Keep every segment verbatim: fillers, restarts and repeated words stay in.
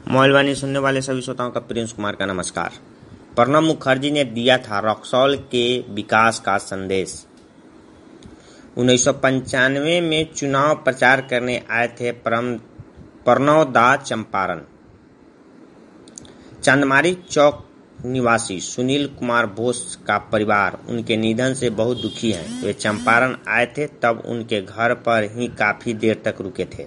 Mobile सुनने वाले सभी श्रोताओं का प्रिंस कुमार का नमस्कार। प्रणब मुखर्जी ने दिया था रक्सौल के विकास का संदेश। उन्नीस सौ पंचानवे में चुनाव प्रचार करने आए थे प्रणव दा चंपारण। चांदमारी चौक निवासी सुनील कुमार बोस का परिवार उनके निधन से बहुत दुखी है। वे चंपारण आए थे, तब उनके घर पर ही काफी देर तक रुके थे।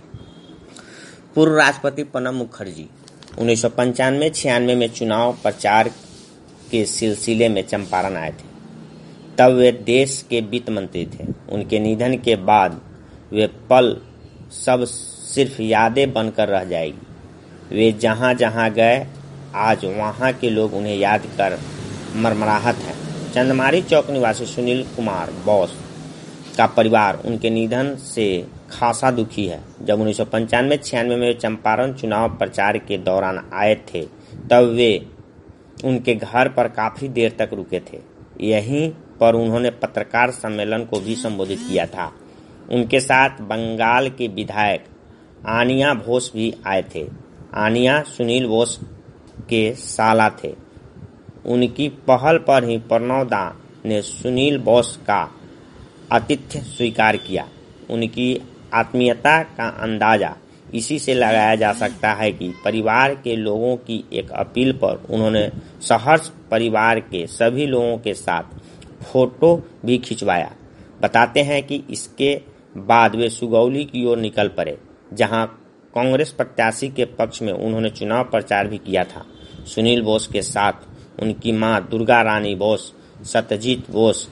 पूर्व राष्ट्रपति प्रणब मुखर्जी उन्नीस सौ पंचानवे छियानवे में चुनाव प्रचार के सिलसिले में चंपारण आए थे। तब वे देश के वित्त मंत्री थे। उनके निधन के बाद वे पल सब सिर्फ यादें बनकर रह जाएगी। वे जहां जहां गए, आज वहां के लोग उन्हें याद कर मरमराहट है। चंदमारी चौक निवासी सुनील कुमार बोस का परिवार उनके निधन से खासा दुखी है। जब उन्नीस सौ पंचानवे छियानवे में चंपारण चुनाव प्रचार के दौरान आए थे, तब वे उनके घर पर काफी देर तक रुके थे। यहीं पर उन्होंने पत्रकार सम्मेलन को भी संबोधित किया था। उनके साथ बंगाल के विधायक आनिया बोस भी आए थे। आनिया सुनील बोस के साला थे। उनकी पहल पर ही प्रणव दा ने सुनील बोस का आतिथ्य स्वीकार किया। उनकी आत्मीयता का अंदाजा इसी से लगाया जा सकता है कि परिवार के लोगों की एक अपील पर उन्होंने सहर्ष परिवार के सभी लोगों के साथ फोटो भी खिंचवाया। बताते हैं कि इसके बाद वे सुगौली की ओर निकल पड़े, जहां कांग्रेस प्रत्याशी के पक्ष में उन्होंने चुनाव प्रचार भी किया था। सुनील बोस के साथ उनकी मां दुर्गा रानी बोस, सत्यजीत बोस,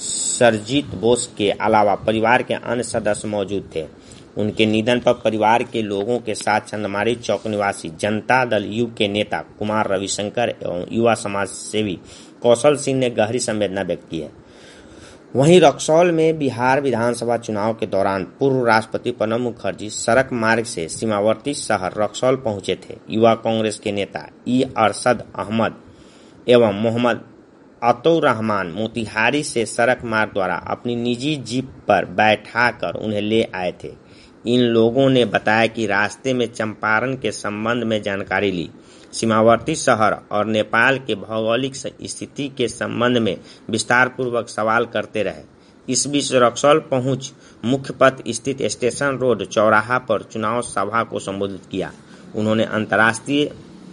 सरजीत बोस के अलावा परिवार के अन्य सदस्य मौजूद थे। उनके निधन पर परिवार के लोगों के साथ चंदमारी चौक निवासी जनता दल यू के नेता कुमार रविशंकर एवं युवा समाज सेवी कौशल सिंह ने गहरी संवेदना व्यक्त की है। वहीं रक्सौल में बिहार विधानसभा चुनाव के दौरान पूर्व राष्ट्रपति प्रणब मुखर्जी सड़क मार्ग से सीमावर्ती शहर रक्सौल पहुंचे थे। युवा कांग्रेस के नेता ई अरशद अहमद एवं मोहम्मद अतौर रहमान मोतिहारी से सड़क मार्ग द्वारा अपनी निजी जीप पर बैठाकर उन्हें ले आए थे। इन लोगों ने बताया कि रास्ते में चंपारण के संबंध में जानकारी ली, सीमावर्ती शहर और नेपाल के भौगोलिक स्थिति के संबंध में विस्तार पूर्वक सवाल करते रहे। इस बीच रक्सौल पहुंच मुख्य पथ स्थित स्टेशन रोड चौराहा पर चुनाव सभा को संबोधित किया। उन्होंने अंतर्राष्ट्रीय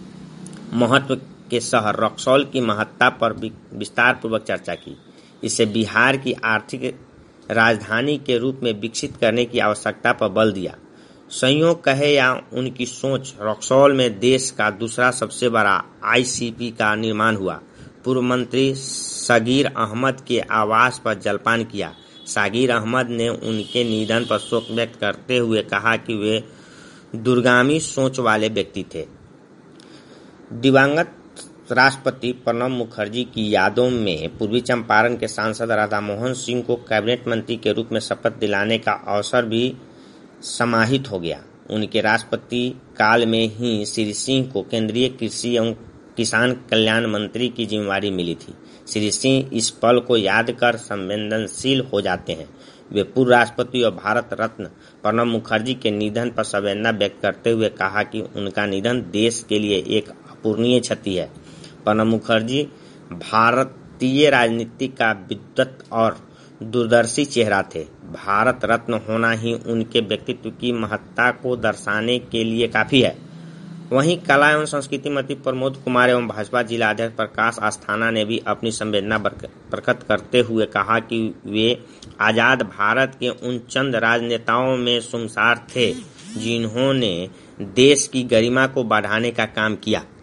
महत्व के शहर रक्सौल की महत्ता पर विस्तार पूर्वक चर्चा की। इससे बिहार की आर्थिक राजधानी के रूप में विकसित करने की आवश्यकता पर बल दिया। संयोग कहे या उनकी सोच, रक्सौल में देश का दूसरा सबसे बड़ा आई सी पी का निर्माण हुआ। पूर्व मंत्री सागिर अहमद के आवास पर जलपान किया। सागिर अहमद ने उनके निधन पर शोक व्यक्त करते हुए कहा कि वे दूरगामी सोच वाले व्यक्ति थे। दिवंगत राष्ट्रपति प्रणब मुखर्जी की यादों में पूर्वी चंपारण के सांसद राधा मोहन सिंह को कैबिनेट मंत्री के रूप में शपथ दिलाने का अवसर भी समाहित हो गया। उनके राष्ट्रपति काल में ही श्री सिंह को केंद्रीय कृषि एवं किसान कल्याण मंत्री की जिम्मेदारी मिली थी। श्री सिंह इस पल को याद कर संवेदनशील हो जाते हैं। वे पूर्व राष्ट्रपति और भारत रत्न प्रणब मुखर्जी के निधन पर संवेदना व्यक्त करते हुए कहा कि उनका निधन देश के लिए एक अपूरणीय क्षति है। प्रणब मुखर्जी भारतीय राजनीति का विद्वत और दूरदर्शी चेहरा थे। भारत रत्न होना ही उनके व्यक्तित्व की महत्ता को दर्शाने के लिए काफी है। वहीं कला एवं संस्कृति मंत्री प्रमोद कुमार एवं भाजपा जिला अध्यक्ष प्रकाश अस्थाना ने भी अपनी संवेदना प्रकट करते हुए कहा कि वे आजाद भारत के उन चंद राजनेताओं में शुमार थे जिन्होंने देश की गरिमा को बढ़ाने का काम किया।